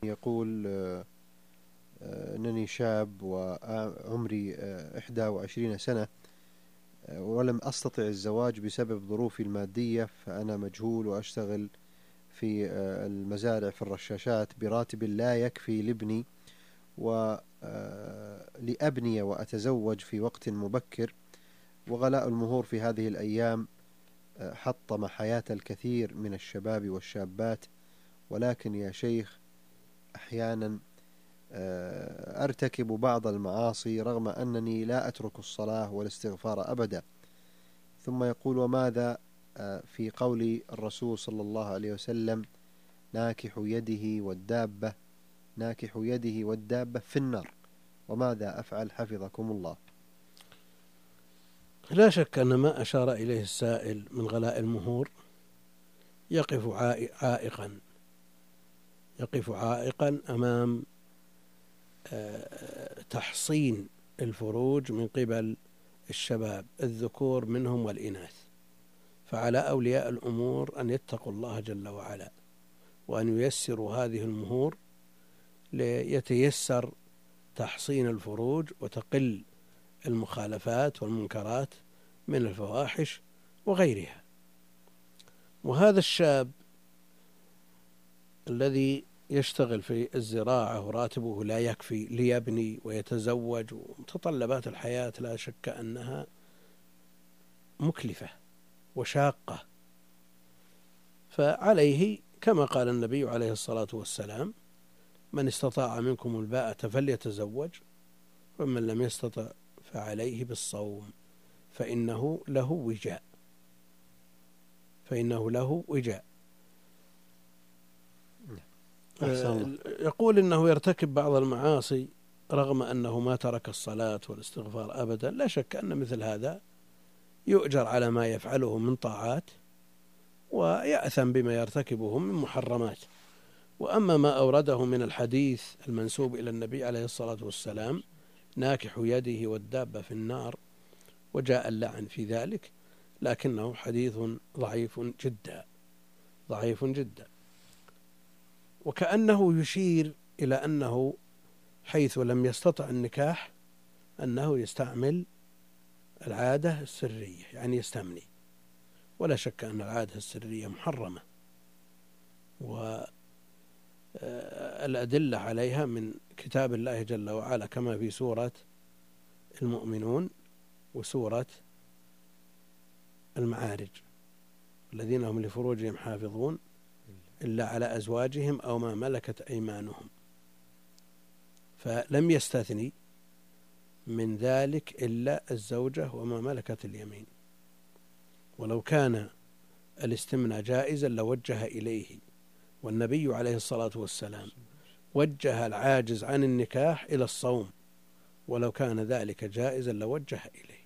يقول أنني شاب وعمري 21 سنة، ولم أستطع الزواج بسبب ظروفي المادية، فأنا مجهول وأشتغل في المزارع في الرشاشات براتب لا يكفي لابني ولأبني وأتزوج في وقت مبكر. وغلاء المهور في هذه الأيام حطم حياة الكثير من الشباب والشابات. ولكن يا شيخ، أحيانا أرتكب بعض المعاصي رغم أنني لا أترك الصلاة والاستغفار أبدا. ثم يقول: وماذا في قول الرسول صلى الله عليه وسلم: ناكح يده والدابة في النار؟ وماذا أفعل حفظكم الله؟ لا شك أن ما أشار إليه السائل من غلاء المهور يقف عائقا أمام تحصين الفروج من قبل الشباب الذكور منهم والإناث. فعلى أولياء الأمور أن يتقوا الله جل وعلا، وأن ييسروا هذه المهور ليتيسر تحصين الفروج وتقل المخالفات والمنكرات من الفواحش وغيرها. وهذا الشاب الذي يشتغل في الزراعة وراتبه لا يكفي ليبني ويتزوج، ومتطلبات الحياة لا شك أنها مكلفة وشاقة، فعليه كما قال النبي عليه الصلاة والسلام: من استطاع منكم الباءة فليتزوج، ومن لم يستطع فعليه بالصوم فإنه له وجاء. يقول إنه يرتكب بعض المعاصي رغم أنه ما ترك الصلاة والاستغفار أبدا. لا شك أن مثل هذا يؤجر على ما يفعله من طاعات، ويأثم بما يرتكبه من محرمات. وأما ما أورده من الحديث المنسوب إلى النبي عليه الصلاة والسلام: ناكح يده والدابة في النار، وجاء اللعن في ذلك، لكنه حديث ضعيف جدا. وكأنه يشير إلى أنه حيث لم يستطع النكاح أنه يستعمل العادة السرية، يعني يستمني. ولا شك أن العادة السرية محرمة، والأدلة عليها من كتاب الله جل وعلا كما في سورة المؤمنون وسورة المعارج: الذين هم لفروجهم حافظون إلا على أزواجهم أو ما ملكت أيمانهم. فلم يستثني من ذلك إلا الزوجة وما ملكت اليمين. ولو كان الاستمناء جائزا لوجه إليه، والنبي عليه الصلاة والسلام وجه العاجز عن النكاح إلى الصوم، ولو كان ذلك جائزا لوجه إليه.